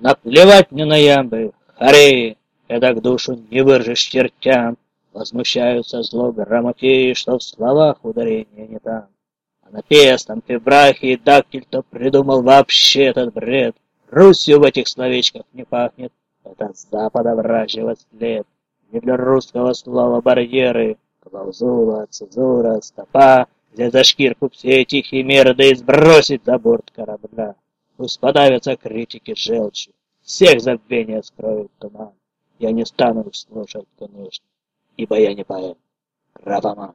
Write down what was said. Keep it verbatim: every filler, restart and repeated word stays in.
Наплевать мне на ямбы, харе, эдак душу не выражешь чертям. Возмущаются зло грамотеи, что в словах ударения не там. А на пестом Фебрахе и Дактиль-то придумал вообще этот бред. Русью в этих словечках не пахнет, это с запада вражьего след. Не для русского слова барьеры, клаузула, цензура, стопа, взять за шкирку все эти химеры, да и сбросить за борт корабля. Пусть подавятся критики желчью, всех забвения скроют туман. Я не стану их слушать, конечно, ибо я не поэт, графоман.